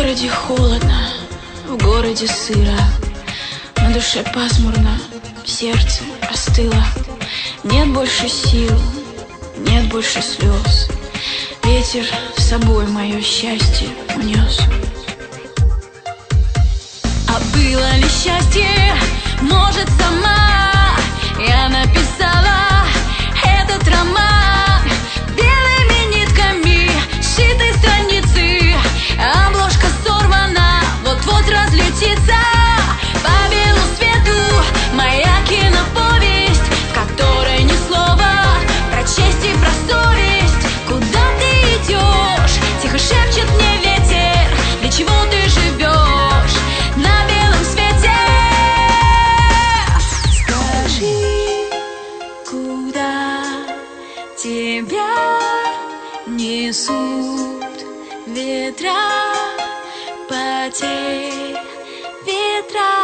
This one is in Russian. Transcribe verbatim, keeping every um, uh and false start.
городе холодно, в городе сыро, на душе пасмурно, сердце остыло. Нет больше сил, нет больше слез, ветер с собой мое счастье унес. А было ли счастье, может, сама я написала этот роман белыми нитками сшитой страницы, обложка сорвана, вот-вот разлетится по белу свету моя киноповесть, в которой ни слова про честь и про совесть. Куда ты идешь? Тихо шепчет мне ветер. Для чего ты живешь на белом свете? Скажи, куда тебя несут ветра, потерь, ветра?